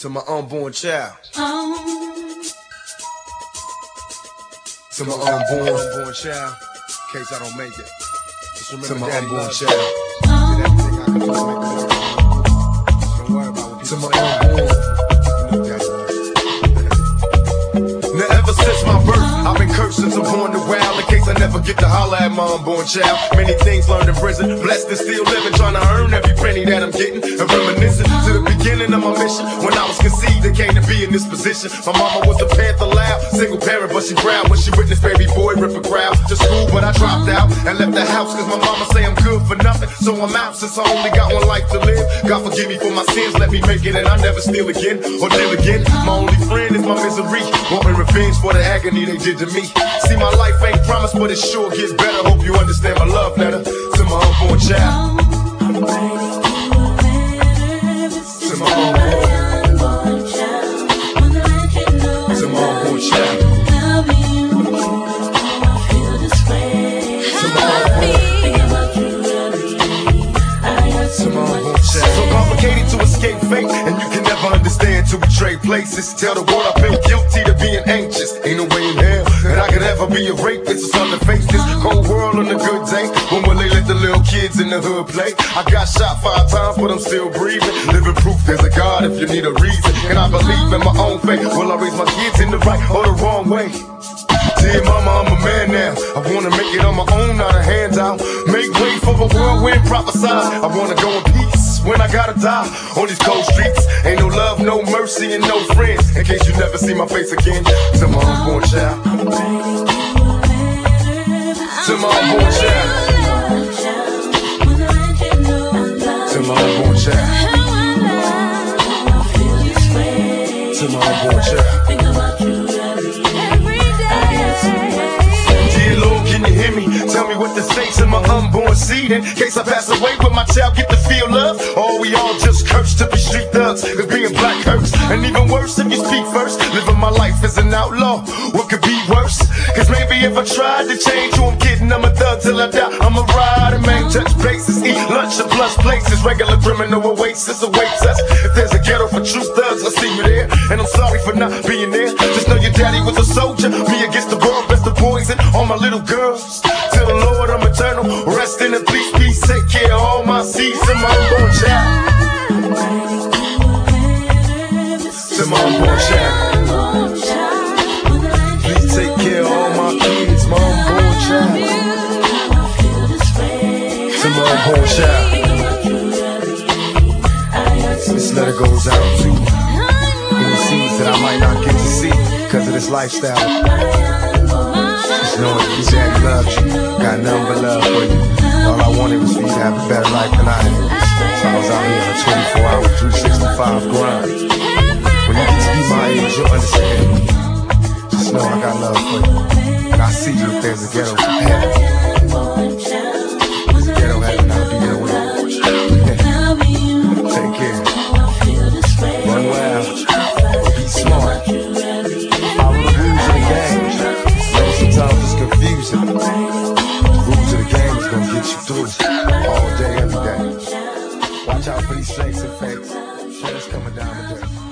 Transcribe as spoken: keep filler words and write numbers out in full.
To my unborn child. Oh. To my unborn, unborn child. In case I don't make it. Just remember to my Daddy unborn child. Oh. Did everything I could do to make the world. Just don't worry about what people to my say. Unborn. You know Daddy love. Now ever since my birth, I've been cursed since I'm born to wild. In case I never get to holler at my unborn child. Many things learned in prison, blessed and still living, trying to earn every penny that I'm getting. And reminiscing to the beginning of my mission. When I was conceived and came to be in this position. My mama was a Panther loud, single parent, but she proud when she witnessed baby boy rip a crowd to school. But I dropped out and left the house cause my mama say I'm good for nothing. So I'm out since I only got one life to live. God forgive me for my sins, let me make it and I never steal again or deal again. My only friend is my misery, wanting revenge for the agony they did to me. See, my life ain't promised, but it sure gets better. Hope you understand my love letter to my unborn child. I'm writing you a letter To my unborn child. Wanna let you know To my unborn child. love you. I feel this way. To my unborn Thinking about you every day. I got so To my unborn much child. So complicated to escape fate, and you can never understand to betray places. Tell the world I feel guilty to being anxious. Ain't no way in hell that I could ever be a rapist or something to face this cold world on a good day. When will they let the little kids in the hood play? I got shot five times, but I'm still breathing. Living proof there's a God if you need a reason. And I believe in my own faith. Will I raise my kids in the right or the wrong way? Dear mama, I'm a man now. I wanna make it on my own, not a handout. Make way for the whirlwind prophesied. I wanna go in peace when I gotta die on these cold streets. Ain't no love, no mercy, and no friends. In case you never see my face again. To my unborn child. I'm writing you a letter. To my unborn child. Wanna let you know I love To my unborn child. I feel this way. To my unborn child. Think about you every day. I got so much to say. Dear Lord, can you hear me? Tell me what to say to my unborn seed. In case I pass away, will my child get to feel love? Or we all just cursed to be street thugs? Cause being black hurts. And even worse if you speak first. Living my life as an outlaw, what could be worse? Cause maybe if I tried to change who I'm kidding, I'm a thug till I die. I'm a rider, man, touch bases, eat lunch at plus places. Regular criminal oasis awaits us. If there's a ghetto for true thugs, I'll see you there. And I'm sorry for not being there. Just know your daddy was a soldier. Me against the world, best of boys and all my little girls. Till the Lord, I'm eternal. Rest in peace, peace. Take care of all my seeds and my unborn child. I'm writing you a letter. To my unborn child. Please take care of all my kids, my unborn child. To my unborn child. This letter goes out to any seeds that I might not get to see because of this lifestyle. Just knowing that your daddy loves you, got nothing but love for you. All I wanted was for you to have a better life than I had. So I was out here on a twenty-four hour, three sixty-five grind. When you get to be my age, you'll understand me. Just know I got love for you. And I see you if there's a ghetto heaven. There's a ghetto heaven, I'll be there with you. Take care. Run wild. Be smart. Follow the rules of the game. Know sometimes it's confusing. The rules of the game is gonna get you through all day, every day. Watch out for these fakes and fakes. Shit's coming down the day.